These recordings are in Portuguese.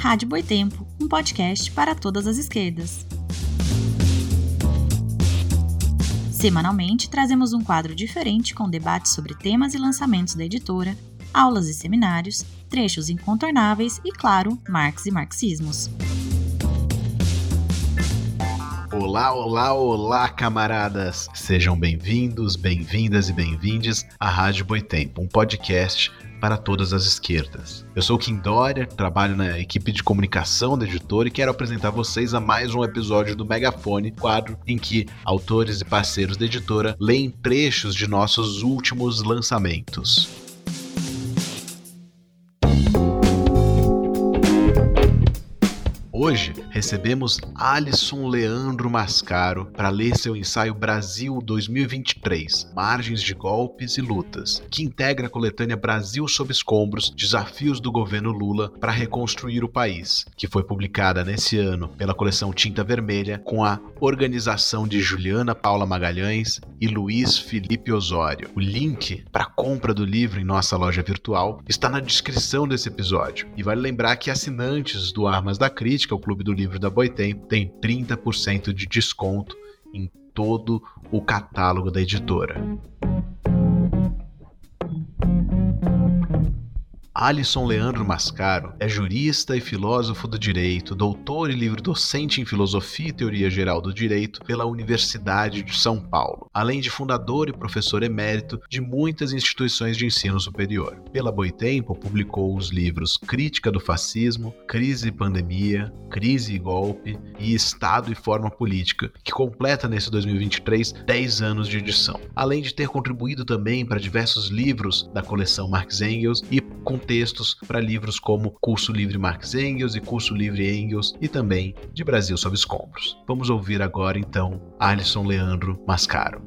Rádio Boitempo, um podcast para todas as esquerdas. Semanalmente, trazemos um quadro diferente com debates sobre temas e lançamentos da editora, aulas e seminários, trechos incontornáveis e, claro, Marx e marxismos. Olá, olá, olá, camaradas! Sejam bem-vindos, bem-vindas e bem-vindes à Rádio Boitempo, um podcast para todas as esquerdas. Eu sou o Kim Dória, trabalho na equipe de comunicação da editora e quero apresentar vocês a mais um episódio do Megafone, quadro em que autores e parceiros da editora leem trechos de nossos últimos lançamentos. Hoje recebemos Alisson Leandro Mascaro para ler seu ensaio Brasil 2023, Margens de Golpes e Lutas, que integra a coletânea Brasil sob Escombros, Desafios do Governo Lula para Reconstruir o País, que foi publicada nesse ano pela coleção Tinta Vermelha com a organização de Juliana Paula Magalhães e Luiz Felipe Osório. O link para a compra do livro em nossa loja virtual está na descrição desse episódio. E vale lembrar que assinantes do Armas da Crítica, o Clube do Livro da Boitempo, tem 30% de desconto em todo o catálogo da editora. Alisson Leandro Mascaro é jurista e filósofo do direito, doutor e livre-docente em filosofia e teoria geral do direito pela Universidade de São Paulo, além de fundador e professor emérito de muitas instituições de ensino superior. Pela Boitempo, publicou os livros Crítica do Fascismo, Crise e Pandemia, Crise e Golpe e Estado e Forma Política, que completa nesse 2023 10 anos de edição, além de ter contribuído também para diversos livros da coleção Marx Engels e com textos para livros como Curso Livre Marx Engels e Curso Livre Engels e também de Brasil sob Escombros. Vamos ouvir agora então Alisson Leandro Mascaro.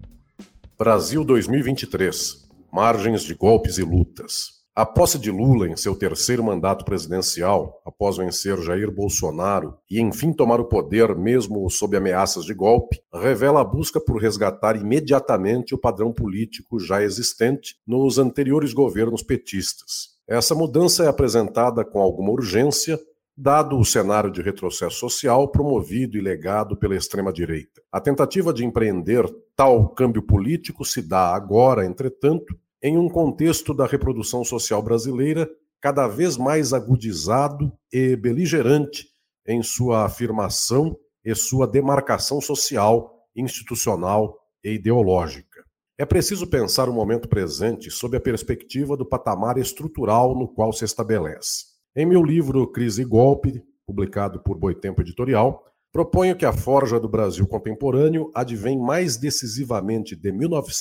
Brasil 2023, Margens de Golpes e Lutas. A posse de Lula em seu terceiro mandato presidencial, após vencer Jair Bolsonaro e enfim tomar o poder mesmo sob ameaças de golpe, revela a busca por resgatar imediatamente o padrão político já existente nos anteriores governos petistas. Essa mudança é apresentada com alguma urgência, dado o cenário de retrocesso social promovido e legado pela extrema-direita. A tentativa de empreender tal câmbio político se dá agora, entretanto, em um contexto da reprodução social brasileira cada vez mais agudizado e beligerante em sua afirmação e sua demarcação social, institucional e ideológica. É preciso pensar o momento presente sob a perspectiva do patamar estrutural no qual se estabelece. Em meu livro Crise e Golpe, publicado por Boitempo Editorial, proponho que a forja do Brasil contemporâneo advém mais decisivamente de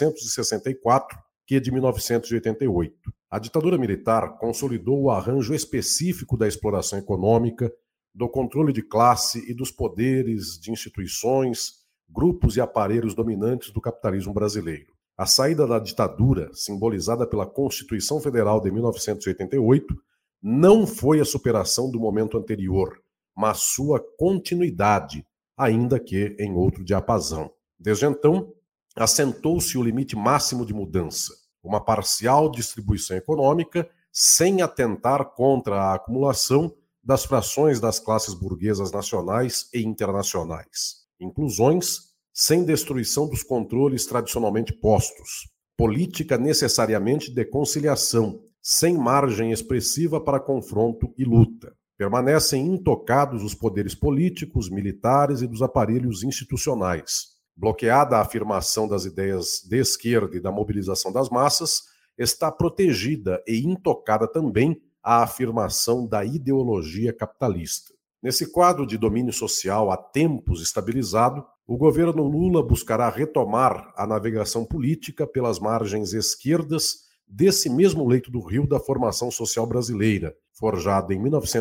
1964 que de 1988. A ditadura militar consolidou o arranjo específico da exploração econômica, do controle de classe e dos poderes de instituições, grupos e aparelhos dominantes do capitalismo brasileiro. A saída da ditadura, simbolizada pela Constituição Federal de 1988, não foi a superação do momento anterior, mas sua continuidade, ainda que em outro diapasão. Desde então, assentou-se o limite máximo de mudança, uma parcial distribuição econômica sem atentar contra a acumulação das frações das classes burguesas nacionais e internacionais. Inclusões sem destruição dos controles tradicionalmente postos. Política necessariamente de conciliação, sem margem expressiva para confronto e luta. Permanecem intocados os poderes políticos, militares e dos aparelhos institucionais. Bloqueada a afirmação das ideias de esquerda e da mobilização das massas, está protegida e intocada também a afirmação da ideologia capitalista. Nesse quadro de domínio social há tempos estabilizado, o governo Lula buscará retomar a navegação política pelas margens esquerdas desse mesmo leito do rio da formação social brasileira, forjada em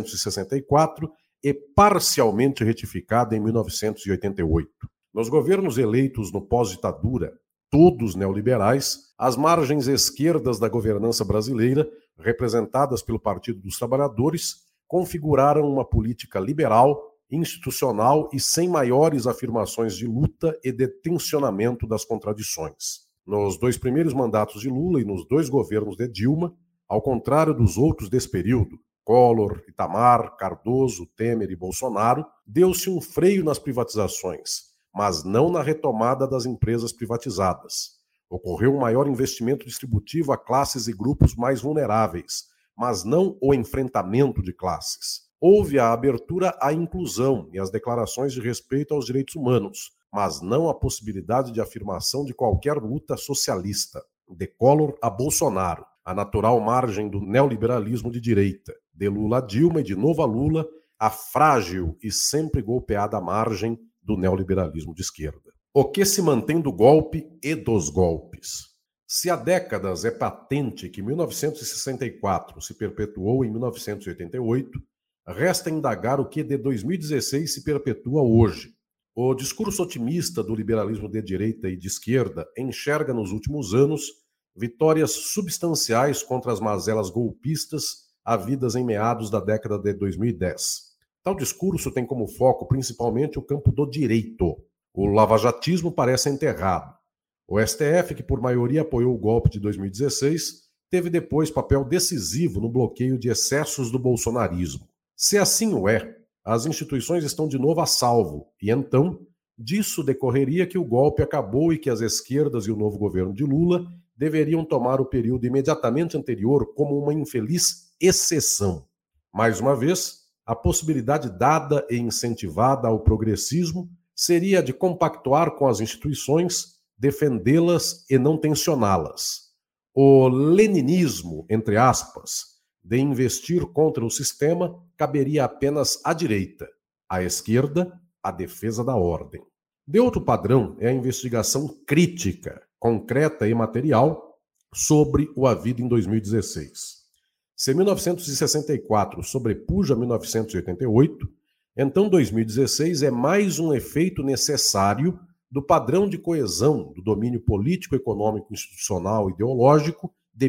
1964 e parcialmente retificada em 1988. Nos governos eleitos no pós-ditadura, todos neoliberais, as margens esquerdas da governança brasileira, representadas pelo Partido dos Trabalhadores, configuraram uma política liberal, institucional e sem maiores afirmações de luta e de tensionamento das contradições. Nos dois primeiros mandatos de Lula e nos dois governos de Dilma, ao contrário dos outros desse período, Collor, Itamar, Cardoso, Temer e Bolsonaro, deu-se um freio nas privatizações, mas não na retomada das empresas privatizadas. Ocorreu um maior investimento distributivo a classes e grupos mais vulneráveis, mas não o enfrentamento de classes. Houve a abertura à inclusão e as declarações de respeito aos direitos humanos, mas não a possibilidade de afirmação de qualquer luta socialista. De Collor a Bolsonaro, a natural margem do neoliberalismo de direita. De Lula a Dilma e de novo a Lula, a frágil e sempre golpeada margem do neoliberalismo de esquerda. O que se mantém do golpe e dos golpes? Se há décadas é patente que 1964 se perpetuou em 1988, resta indagar o que de 2016 se perpetua hoje. O discurso otimista do liberalismo de direita e de esquerda enxerga nos últimos anos vitórias substanciais contra as mazelas golpistas havidas em meados da década de 2010. Tal discurso tem como foco principalmente o campo do direito. O lavajatismo parece enterrado. O STF, que por maioria apoiou o golpe de 2016, teve depois papel decisivo no bloqueio de excessos do bolsonarismo. Se assim o é, as instituições estão de novo a salvo, e então, disso decorreria que o golpe acabou e que as esquerdas e o novo governo de Lula deveriam tomar o período imediatamente anterior como uma infeliz exceção. Mais uma vez, a possibilidade dada e incentivada ao progressismo seria a de compactuar com as instituições, defendê-las e não tensioná-las. O leninismo, entre aspas, de investir contra o sistema caberia apenas à direita, à esquerda, a defesa da ordem. De outro padrão é a investigação crítica, concreta e material sobre o havido em 2016. Se 1964 sobrepuja 1988, então 2016 é mais um efeito necessário do padrão de coesão do domínio político, econômico, institucional e ideológico de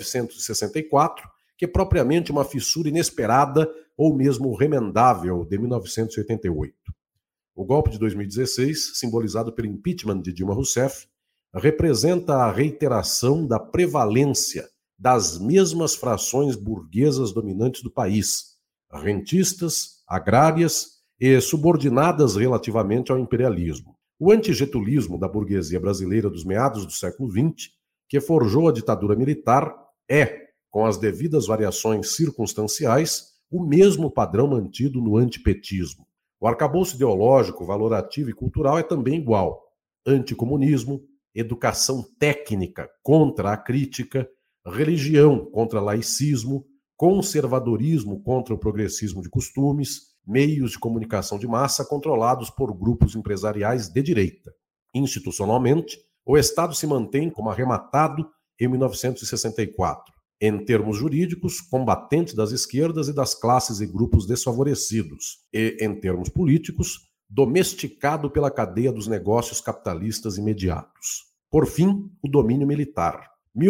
1964, que é propriamente uma fissura inesperada ou mesmo remendável de 1988. O golpe de 2016, simbolizado pelo impeachment de Dilma Rousseff, representa a reiteração da prevalência das mesmas frações burguesas dominantes do país, rentistas, agrárias e subordinadas relativamente ao imperialismo. O antigetulismo da burguesia brasileira dos meados do século XX, que forjou a ditadura militar, é, com as devidas variações circunstanciais, o mesmo padrão mantido no antipetismo. O arcabouço ideológico, valorativo e cultural é também igual. Anticomunismo, educação técnica contra a crítica, religião contra laicismo, conservadorismo contra o progressismo de costumes, meios de comunicação de massa controlados por grupos empresariais de direita. Institucionalmente, o Estado se mantém como arrematado em 1964. Em termos jurídicos, combatente das esquerdas e das classes e grupos desfavorecidos, e, em termos políticos, domesticado pela cadeia dos negócios capitalistas imediatos. Por fim, o domínio militar.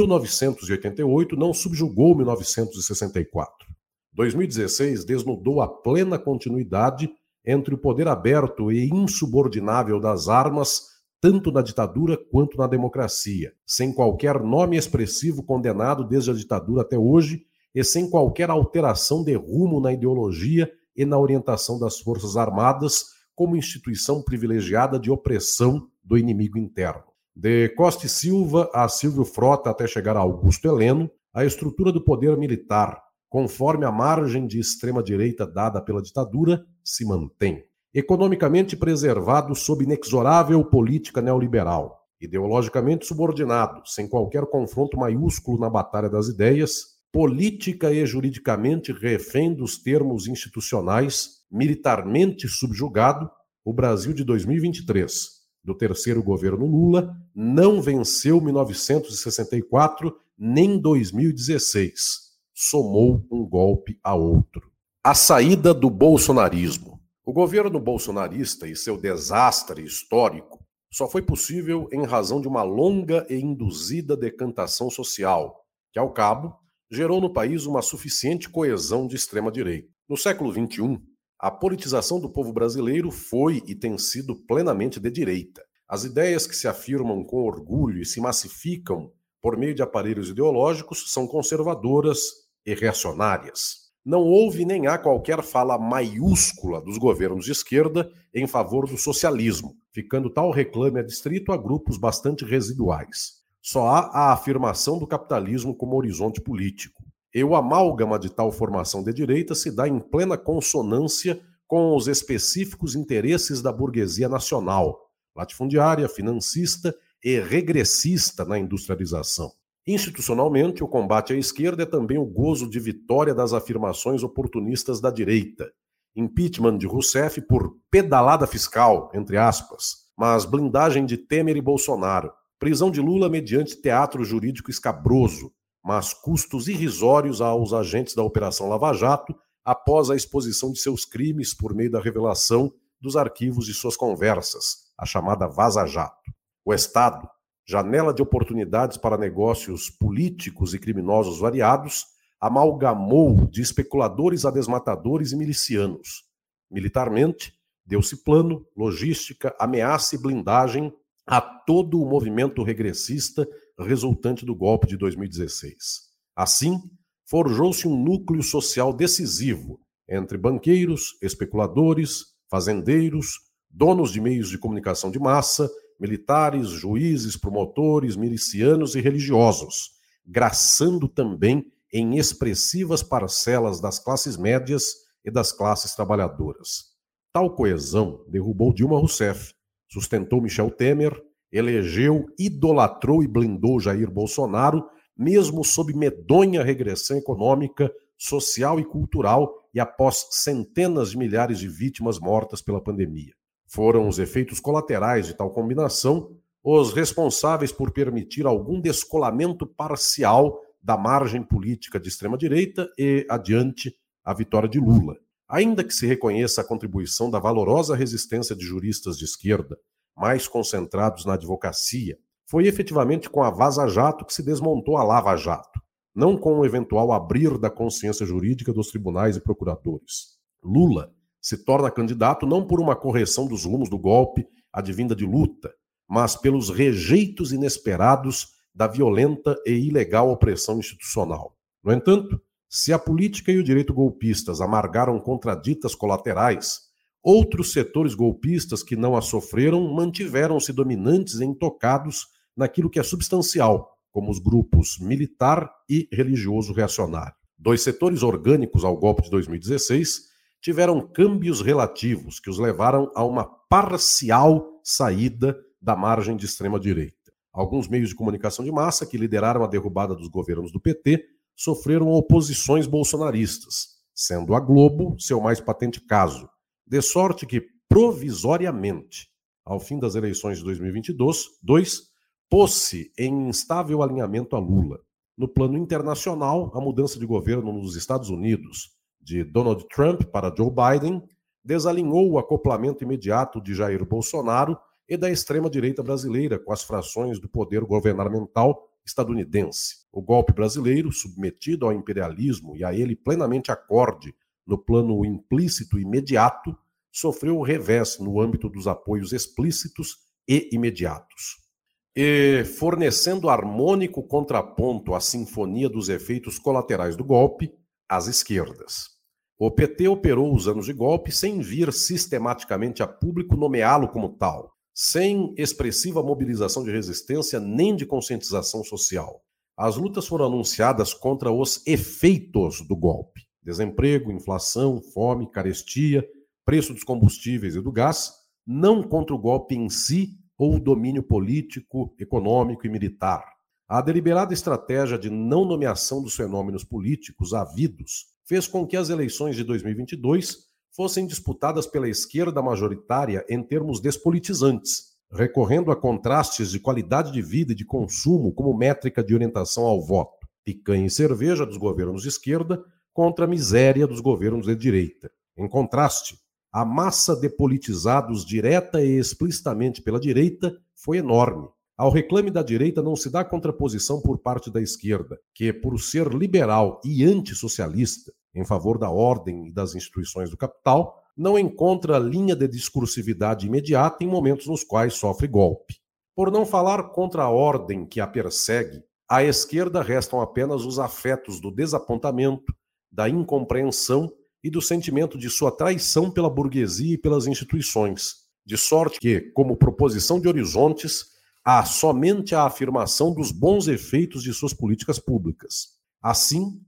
1988 não subjugou 1964. 2016 desnudou a plena continuidade entre o poder aberto e insubordinável das armas, tanto na ditadura quanto na democracia, sem qualquer nome expressivo condenado desde a ditadura até hoje e sem qualquer alteração de rumo na ideologia e na orientação das Forças Armadas como instituição privilegiada de opressão do inimigo interno. De Costa e Silva a Silvio Frota até chegar a Augusto Heleno, a estrutura do poder militar, conforme a margem de extrema-direita dada pela ditadura, se mantém. Economicamente preservado sob inexorável política neoliberal, ideologicamente subordinado, sem qualquer confronto maiúsculo na batalha das ideias, política e juridicamente refém dos termos institucionais, militarmente subjugado, o Brasil de 2023, do terceiro governo Lula, não venceu 1964 nem 2016. Somou um golpe a outro. A saída do bolsonarismo. O governo bolsonarista e seu desastre histórico só foi possível em razão de uma longa e induzida decantação social, que, ao cabo, gerou no país uma suficiente coesão de extrema-direita. No século XXI, a politização do povo brasileiro foi e tem sido plenamente de direita. As ideias que se afirmam com orgulho e se massificam por meio de aparelhos ideológicos são conservadoras e reacionárias. não houve nem há qualquer fala maiúscula dos governos de esquerda em favor do socialismo, ficando tal reclame adstrito a grupos bastante residuais. Só há a afirmação do capitalismo como horizonte político. E o amálgama de tal formação de direita se dá em plena consonância com os específicos interesses da burguesia nacional, latifundiária, financista e regressista na industrialização. Institucionalmente, o combate à esquerda é também o gozo de vitória das afirmações oportunistas da direita. Impeachment de Rousseff por pedalada fiscal, entre aspas, mas blindagem de Temer e Bolsonaro. Prisão de Lula mediante teatro jurídico escabroso, mas custos irrisórios aos agentes da Operação Lava Jato após a exposição de seus crimes por meio da revelação dos arquivos de suas conversas, a chamada Vaza Jato. O Estado, janela de oportunidades para negócios políticos e criminosos variados, amalgamou de especuladores a desmatadores e milicianos. Militarmente, deu-se plano, logística, ameaça e blindagem a todo o movimento regressista resultante do golpe de 2016. Assim, forjou-se um núcleo social decisivo entre banqueiros, especuladores, fazendeiros, donos de meios de comunicação de massa, militares, juízes, promotores, milicianos e religiosos, graçando também em expressivas parcelas das classes médias e das classes trabalhadoras. Tal coesão derrubou Dilma Rousseff, sustentou Michel Temer, elegeu, idolatrou e blindou Jair Bolsonaro, mesmo sob medonha regressão econômica, social e cultural e após centenas de milhares de vítimas mortas pela pandemia. Foram os efeitos colaterais de tal combinação os responsáveis por permitir algum descolamento parcial da margem política de extrema-direita e, adiante, a vitória de Lula. Ainda que se reconheça a contribuição da valorosa resistência de juristas de esquerda, mais concentrados na advocacia, foi efetivamente com a Vaza Jato que se desmontou a Lava Jato, não com o eventual abrir da consciência jurídica dos tribunais e procuradores. Lula se torna candidato não por uma correção dos rumos do golpe advinda de luta, mas pelos rejeitos inesperados da violenta e ilegal opressão institucional. No entanto, se a política e o direito golpistas amargaram contraditas colaterais, outros setores golpistas que não a sofreram mantiveram-se dominantes e intocados naquilo que é substancial, como os grupos militar e religioso reacionário. Dois setores orgânicos ao golpe de 2016 tiveram câmbios relativos que os levaram a uma parcial saída da margem de extrema-direita. Alguns meios de comunicação de massa que lideraram a derrubada dos governos do PT sofreram oposições bolsonaristas, sendo a Globo seu mais patente caso, de sorte que, provisoriamente, ao fim das eleições de 2022, pôs-se em instável alinhamento a Lula. No plano internacional, a mudança de governo nos Estados Unidos, de Donald Trump para Joe Biden, desalinhou o acoplamento imediato de Jair Bolsonaro e da extrema-direita brasileira com as frações do poder governamental estadunidense. O golpe brasileiro, submetido ao imperialismo e a ele plenamente acorde no plano implícito e imediato, sofreu o revés no âmbito dos apoios explícitos e imediatos. E, fornecendo harmônico contraponto à sinfonia dos efeitos colaterais do golpe, as esquerdas. O PT operou os anos de golpe sem vir sistematicamente a público nomeá-lo como tal, sem expressiva mobilização de resistência nem de conscientização social. As lutas foram anunciadas contra os efeitos do golpe: desemprego, inflação, fome, carestia, preço dos combustíveis e do gás, não contra o golpe em si ou o domínio político, econômico e militar. A deliberada estratégia de não nomeação dos fenômenos políticos havidos fez com que as eleições de 2022 fossem disputadas pela esquerda majoritária em termos despolitizantes, recorrendo a contrastes de qualidade de vida e de consumo como métrica de orientação ao voto. Picanha e cerveja dos governos de esquerda contra a miséria dos governos de direita. Em contraste, a massa de politizados direta e explicitamente pela direita foi enorme. Ao reclame da direita não se dá contraposição por parte da esquerda, que, por ser liberal e antissocialista, em favor da ordem e das instituições do capital, não encontra linha de discursividade imediata em momentos nos quais sofre golpe. Por não falar contra a ordem que a persegue, à esquerda restam apenas os afetos do desapontamento, da incompreensão e do sentimento de sua traição pela burguesia e pelas instituições, de sorte que, como proposição de horizontes, há somente a afirmação dos bons efeitos de suas políticas públicas. Assim,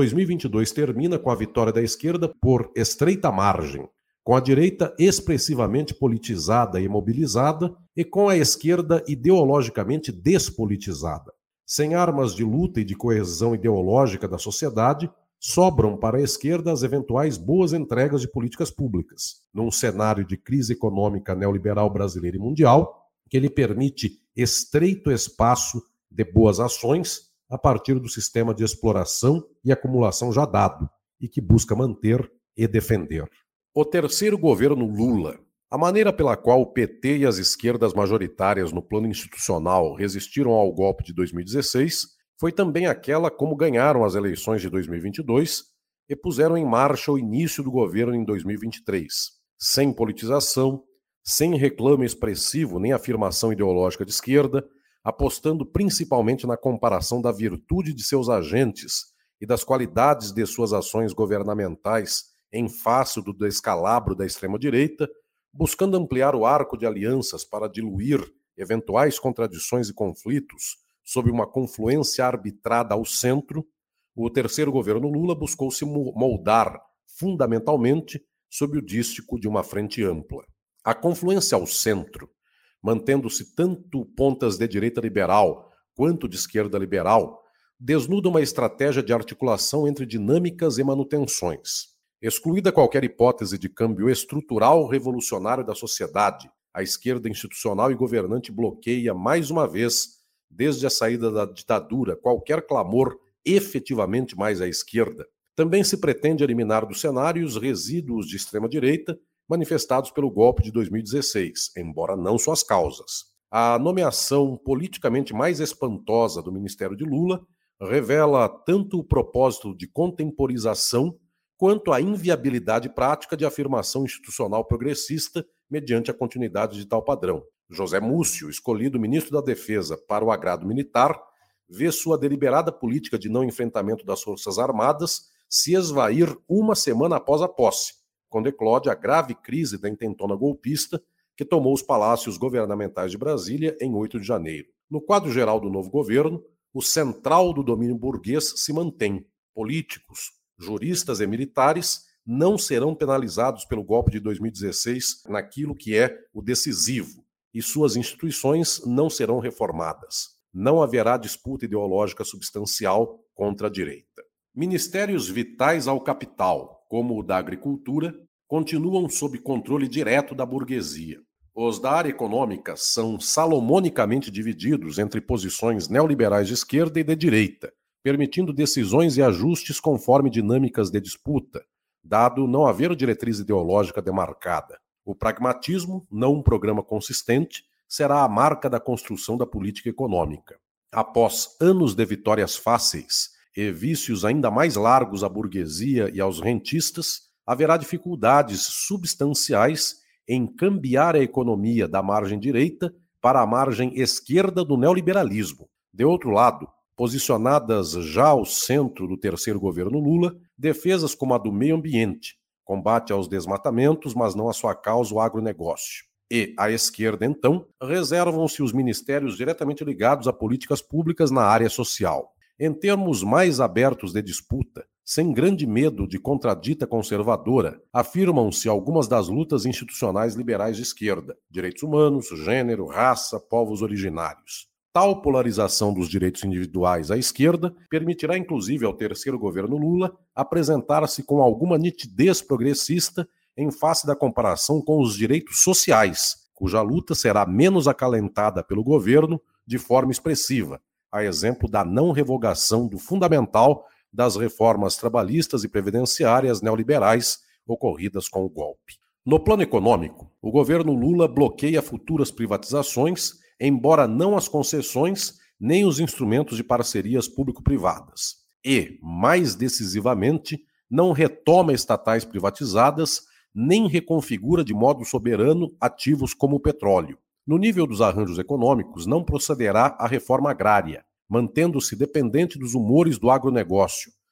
2022 termina com a vitória da esquerda por estreita margem, com a direita expressivamente politizada e mobilizada e com a esquerda ideologicamente despolitizada. Sem armas de luta e de coesão ideológica da sociedade, sobram para a esquerda as eventuais boas entregas de políticas públicas, num cenário de crise econômica neoliberal brasileira e mundial, que lhe permite estreito espaço de boas ações a partir do sistema de exploração e acumulação já dado, e que busca manter e defender. O terceiro governo Lula. A maneira pela qual o PT e as esquerdas majoritárias no plano institucional resistiram ao golpe de 2016 foi também aquela como ganharam as eleições de 2022 e puseram em marcha o início do governo em 2023, sem politização, sem reclame expressivo nem afirmação ideológica de esquerda, apostando principalmente na comparação da virtude de seus agentes e das qualidades de suas ações governamentais em face do descalabro da extrema-direita, buscando ampliar o arco de alianças para diluir eventuais contradições e conflitos sob uma confluência arbitrada ao centro, o terceiro governo Lula buscou se moldar fundamentalmente sob o dístico de uma frente ampla. A confluência ao centro, mantendo-se tanto pontas de direita liberal quanto de esquerda liberal, desnuda uma estratégia de articulação entre dinâmicas e manutenções. Excluída qualquer hipótese de câmbio estrutural revolucionário da sociedade, a esquerda institucional e governante bloqueia mais uma vez, desde a saída da ditadura, qualquer clamor efetivamente mais à esquerda. Também se pretende eliminar do cenário os resíduos de extrema-direita manifestados pelo golpe de 2016, embora não suas causas. A nomeação politicamente mais espantosa do Ministério de Lula revela tanto o propósito de contemporização quanto a inviabilidade prática de afirmação institucional progressista mediante a continuidade de tal padrão. José Múcio, escolhido ministro da Defesa para o agrado militar, vê sua deliberada política de não enfrentamento das Forças Armadas se esvair uma semana após a posse, quando eclode a grave crise da intentona golpista que tomou os palácios governamentais de Brasília em 8 de janeiro. No quadro geral do novo governo, o central do domínio burguês se mantém. Políticos, juristas e militares não serão penalizados pelo golpe de 2016 naquilo que é o decisivo, e suas instituições não serão reformadas. Não haverá disputa ideológica substancial contra a direita. Ministérios vitais ao capital, como o da agricultura, continuam sob controle direto da burguesia. Os da área econômica são salomonicamente divididos entre posições neoliberais de esquerda e de direita, permitindo decisões e ajustes conforme dinâmicas de disputa, dado não haver diretriz ideológica demarcada. O pragmatismo, não um programa consistente, será a marca da construção da política econômica. Após anos de vitórias fáceis e vícios ainda mais largos à burguesia e aos rentistas, haverá dificuldades substanciais em cambiar a economia da margem direita para a margem esquerda do neoliberalismo. De outro lado, posicionadas já ao centro do terceiro governo Lula, defesas como a do meio ambiente, combate aos desmatamentos, mas não a sua causa, o agronegócio. E, à esquerda, então, reservam-se os ministérios diretamente ligados a políticas públicas na área social. Em termos mais abertos de disputa, sem grande medo de contradita conservadora, afirmam-se algumas das lutas institucionais liberais de esquerda: direitos humanos, gênero, raça, povos originários. Tal polarização dos direitos individuais à esquerda permitirá, inclusive, ao terceiro governo Lula apresentar-se com alguma nitidez progressista em face da comparação com os direitos sociais, cuja luta será menos acalentada pelo governo de forma expressiva, a exemplo da não revogação do fundamental das reformas trabalhistas e previdenciárias neoliberais ocorridas com o golpe. No plano econômico, o governo Lula bloqueia futuras privatizações, embora não as concessões nem os instrumentos de parcerias público-privadas. E, mais decisivamente, não retoma estatais privatizadas, nem reconfigura de modo soberano ativos como o petróleo. No nível dos arranjos econômicos, não procederá à reforma agrária, mantendo-se dependente dos humores do agronegócio,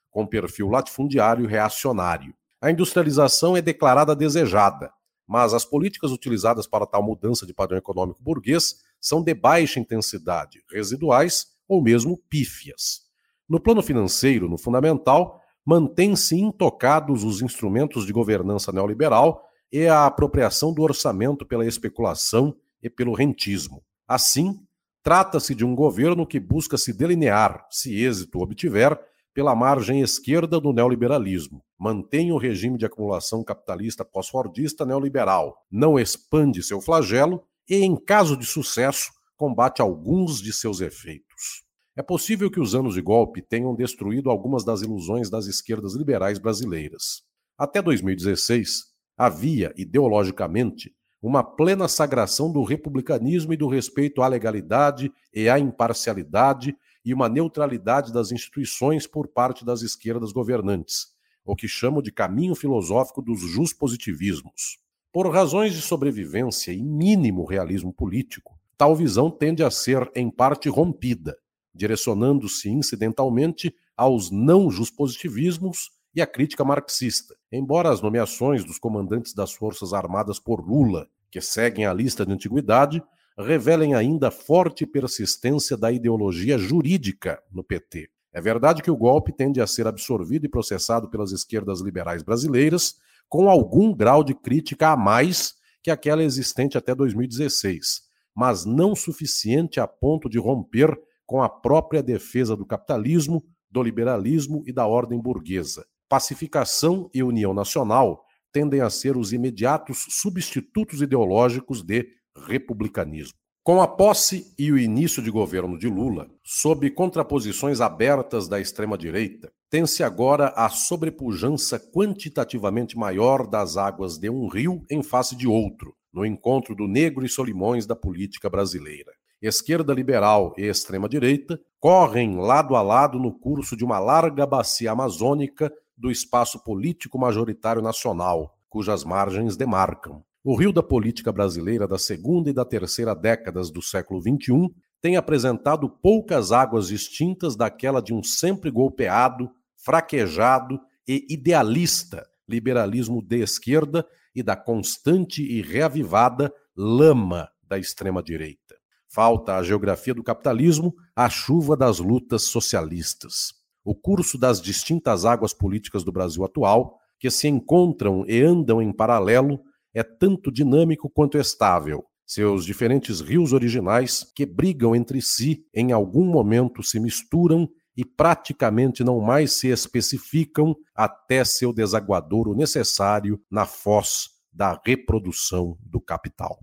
com perfil latifundiário e reacionário. A industrialização é declarada desejada, mas as políticas utilizadas para tal mudança de padrão econômico burguês são de baixa intensidade, residuais ou mesmo pífias. No plano financeiro, no fundamental, mantêm-se intocados os instrumentos de governança neoliberal e a apropriação do orçamento pela especulação e pelo rentismo. Assim, trata-se de um governo que busca se delinear, se êxito obtiver, pela margem esquerda do neoliberalismo. Mantém o regime de acumulação capitalista pós-fordista neoliberal, não expande seu flagelo e, em caso de sucesso, combate alguns de seus efeitos. É possível que os anos de golpe tenham destruído algumas das ilusões das esquerdas liberais brasileiras. Até 2016, havia, ideologicamente, uma plena sagração do republicanismo e do respeito à legalidade e à imparcialidade e uma neutralidade das instituições por parte das esquerdas governantes, o que chamo de caminho filosófico dos juspositivismos. Por razões de sobrevivência e mínimo realismo político, tal visão tende a ser, em parte, rompida, direcionando-se incidentalmente aos não-juspositivismos e à crítica marxista, embora as nomeações dos comandantes das Forças Armadas por Lula, que seguem a lista de antiguidade, revelem ainda forte persistência da ideologia jurídica no PT. É verdade que o golpe tende a ser absorvido e processado pelas esquerdas liberais brasileiras com algum grau de crítica a mais que aquela existente até 2016, mas não suficiente a ponto de romper com a própria defesa do capitalismo, do liberalismo e da ordem burguesa. Pacificação e união nacional tendem a ser os imediatos substitutos ideológicos de republicanismo. Com a posse e o início de governo de Lula, sob contraposições abertas da extrema-direita, tem-se agora a sobrepujança quantitativamente maior das águas de um rio em face de outro, no encontro do Negro e Solimões da política brasileira. Esquerda liberal e extrema-direita correm lado a lado no curso de uma larga bacia amazônica do espaço político majoritário nacional, cujas margens demarcam. O rio da política brasileira da segunda e da terceira décadas do século XXI tem apresentado poucas águas distintas daquela de um sempre golpeado, fraquejado e idealista liberalismo de esquerda e da constante e reavivada lama da extrema-direita. Falta à geografia do capitalismo a chuva das lutas socialistas. O curso das distintas águas políticas do Brasil atual, que se encontram e andam em paralelo, é tanto dinâmico quanto estável. Seus diferentes rios originais, que brigam entre si, em algum momento se misturam e praticamente não mais se especificam até seu desaguadouro necessário na foz da reprodução do capital.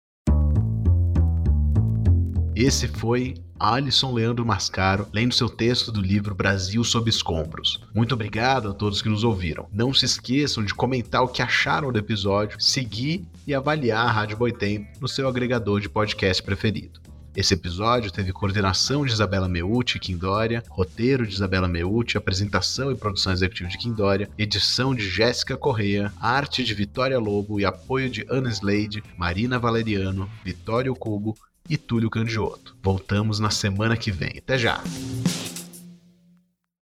Esse foi Alisson Leandro Mascaro, lendo seu texto do livro Brasil sob escombros. Muito obrigado a todos que nos ouviram. Não se esqueçam de comentar o que acharam do episódio, seguir e avaliar a Rádio Boitempo no seu agregador de podcast preferido. Esse episódio teve coordenação de Isabela Meucci e Kim Dória, roteiro de Isabela Meucci, apresentação e produção executiva de Kim Dória, edição de Jéssica Correia, arte de Vitória Lobo e apoio de Ana Slade, Marina Valeriano, Vitório Cubo e Túlio Candioto. Voltamos na semana que vem. Até já!